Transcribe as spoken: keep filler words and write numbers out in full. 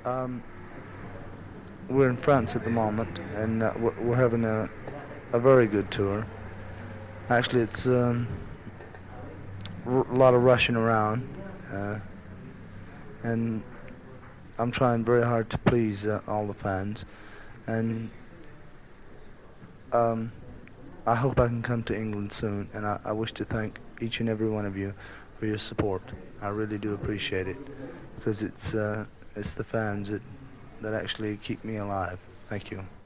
Um, we're in France at the moment, and uh, we're, we're having a, a very good tour. Actually, it's um, r- a lot of rushing around, uh, and I'm trying very hard to please uh, all the fans. And um, I hope I can come to England soon, and I, I wish to thank each and every one of you for your support. I really do appreciate it, because it's uh, it's the fans that that actually keep me alive. Thank you.